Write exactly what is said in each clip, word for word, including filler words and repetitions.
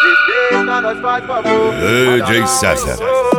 Respeita, nós faz favor. D J César.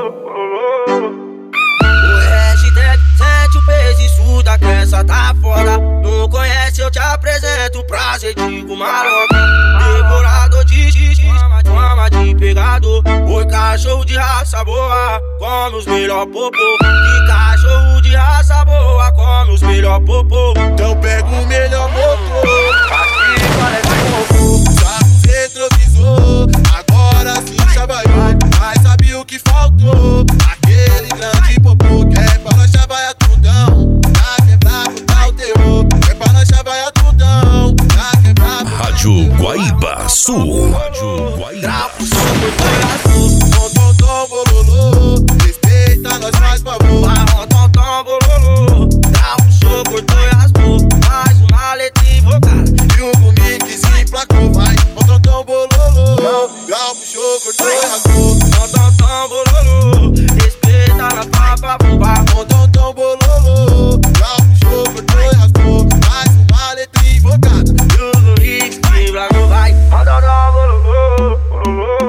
O hashtag sente o peso e suda que essa tá foda. Não conhece, eu te apresento o prazer, digo maroca. Devorador de xixi, fama de pegador. Oi, cachorro de raça boa, come os melhor popô. Que cachorro de raça boa, come os melhor popô. Então pega o melhor motor. Aqui parece um robô. Sabe retrovisor, agora sim chavaiou. Mas sabe o que faltou? Aquele grande popô que é pra nós chavaiar tudão. Na quebrada tá o terror, é pra nós chavaiar tudão. Na quebrada Rádio Guaíba Sul. Rádio Guaíba Sul. Tom, tom, tom, bololô. Respeita, nós faz favor. Tom, tom, tom, bololô. Dá um show, cortou e raspou. Mais uma letra invocada. E um comigo que se emplacou, vai. Tom, tom, tom, bololô. Gal puxou, cortou e raspou. Tom, tom, tom, bololô. Respeita na papa, bomba. Tom, tom, tom, bololô. Gal puxou, cortou e raspou. Mais uma letra invocada. E o Luiz que lá não vai. Tom, tom, tom, bololô, bololô.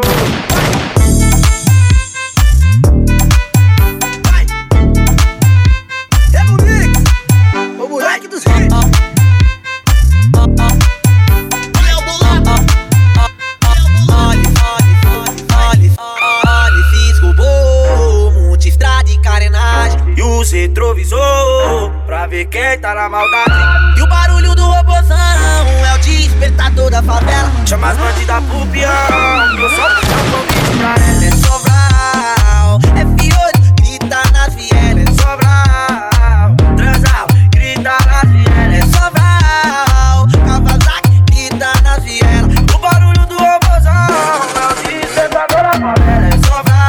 Retrovisor, pra ver quem tá na maldade. E o barulho do robozão é o despertador da favela. Chama as bandidas pro peão, eu só puxo o convite pra ela. É Sobral, é Fiore, grita nas vielas. É Sobral, Transal, grita nas vielas. É Sobral, Kawasaki, grita nas vielas. O barulho do robozão é o despertador da favela. É Sobral.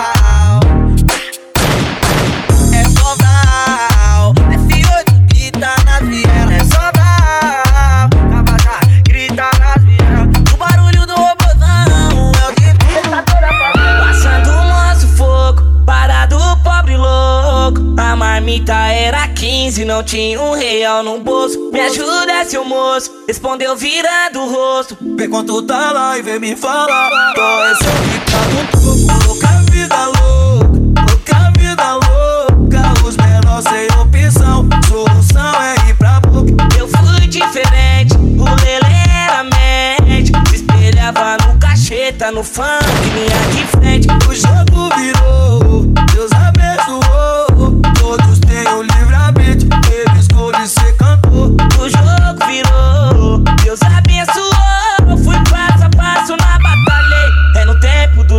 Marmita era quinze, não tinha um real no bolso. Me ajuda, seu moço, respondeu virando o rosto. Vem quando tá lá e vem me falar. Tô esse que tá no topo. Louca vida louca, louca vida louca. Os menores sem opção, solução é ir pra boca. Eu fui diferente, o Lelê era mente. Se espelhava no cacheta, no funk, linha de frente. O jogo virou, Deus abençoou. Todos têm o livramento, ele escolhe ser cantor. O jogo virou, Deus abençoou. Fui passo a passo na batalha, é no tempo do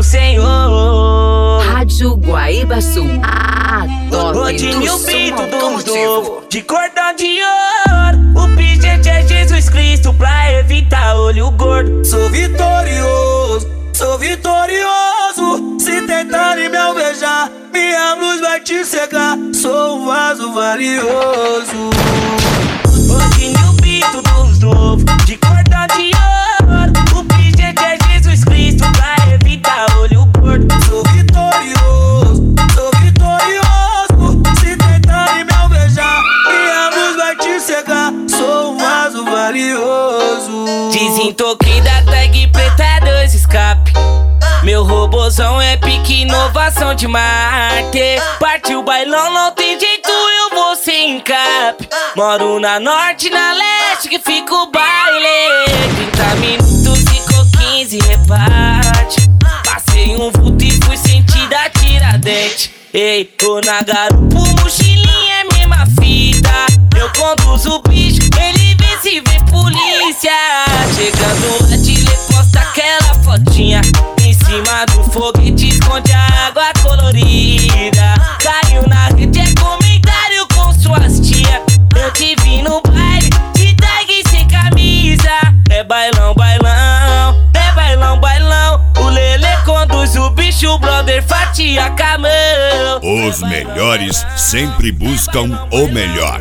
Senhor. Rádio Guaíba Sul, a top Rodinho do som Pinto do automotivo. novo, de cordão de ouro. O pingente é Jesus Cristo pra evitar olho gordo. Sou vitorioso, sou vitorioso. Se tentarem me alvejar, minha luz vai te cegar. Sou um vaso valioso. Rodinho Pinto dos novos, de cordão de ouro. O pingente é Jesus Cristo pra evitar olho gordo. Sou vitorioso, sou vitorioso. Se tentarem me alvejar, minha luz vai te cegar. Sou um vaso valioso. Desentoquei da tag preta, dois escape. Meu robozão é pique, inovação de Marte. Partiu o bailão, não tem jeito, eu vou sem cap. Moro na norte, na leste, que fica o baile. trinta minutos, ficou quinze, reparte. Passei um vulto e fui sentir da Tiradentes. Ei, tô na garupa, mochilinha é mesma fita. Eu conduzo o bicho, ele vê se vê polícia. Chegando lá, te lê, posta aquela fotinha. Em cima do foguete esconde a água colorida. Caiu na rede, é comentário com suas tia. Eu te vi no baile, de tag sem camisa. É bailão, bailão, é bailão, bailão. O Lelê conduz o bicho, o brother fatia com a mão. Os melhores sempre buscam o melhor.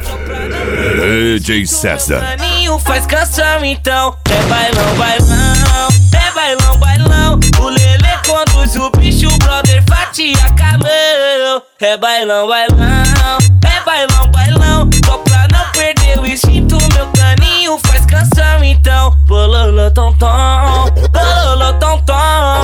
D J César. Maninho faz canção então. É bailão, bailão, é bailão, bailão. O Lelê conduz o bicho, o brother fatia com a mão. É bailão, bailão, é bailão, bailão. Só pra não perder o instinto, meu caninho faz canção então. Bololô, tom, tom, bololô, tom, tom.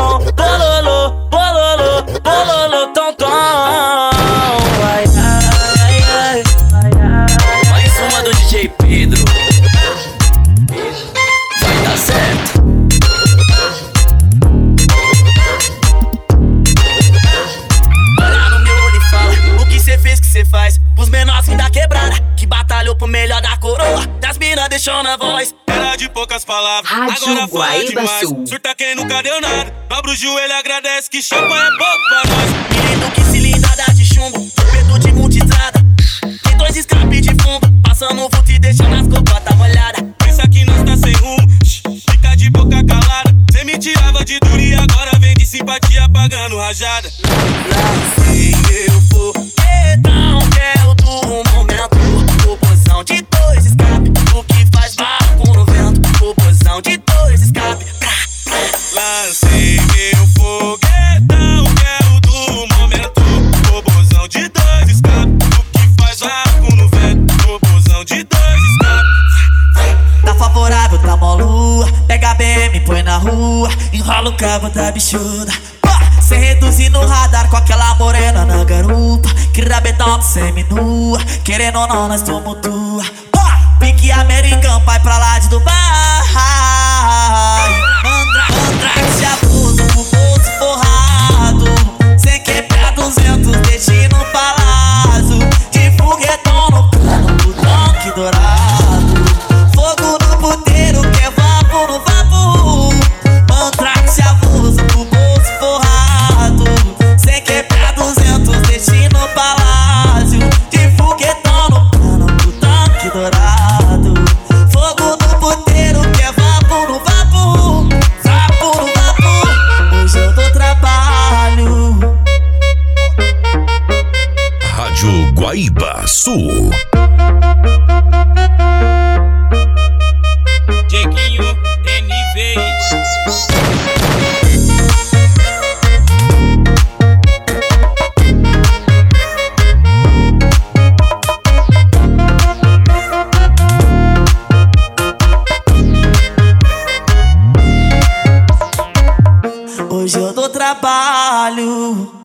deixou na voz. Era de poucas palavras, Rádio agora fala Guaíba demais. Sul. Surta quem nunca deu nada, dobra o joelho, agradece que chapa é pouco pra nós. Menino que cilindrada de chumbo, torpedo de multistrada. Tem dois escapes de fundo, passando o vulto e deixando as cocotas molhadas. Pensa que nós tá sem rumo, shh, fica de boca calada. Cê me tirava de duro e agora vem de simpatia pagando rajada. Lancei meu foguetão, que é o do momento. Robozão de dois escape, o que faz vácuo no vento. Robozão de dois escape. Lancei meu foguetão, que é o do momento. Robozão de dois escape, o que faz vácuo no vento. Robozão de dois escape. Tá favorável, tá molua. Pega a B M, põe na rua. Enrola o cabo da bichuda. Cê reduzir no radar com aquela morena na garupa. Que rabetão semi-nua. Querendo ou não, nós tumultua. Pique americano, vai pra lá de Dubai. Mandrake, abuso, o bolso forrado. Sem quebrar duzentos, destino palácio. De foguetão no plano do tanque dourado. Fogo no puteiro, que é vapo no vapo. Mandrake, abuso, o bolso forrado. Sem quebrar duzentos, destino palácio. De foguetão no plano do tanque dourado. Fogo no puteiro, que é vapo no vapo. Vapo no vapo. Hoje eu dou trabalho. Rádio Guaíba Sul. Dieguinho N V. Hoje eu dou trabalho.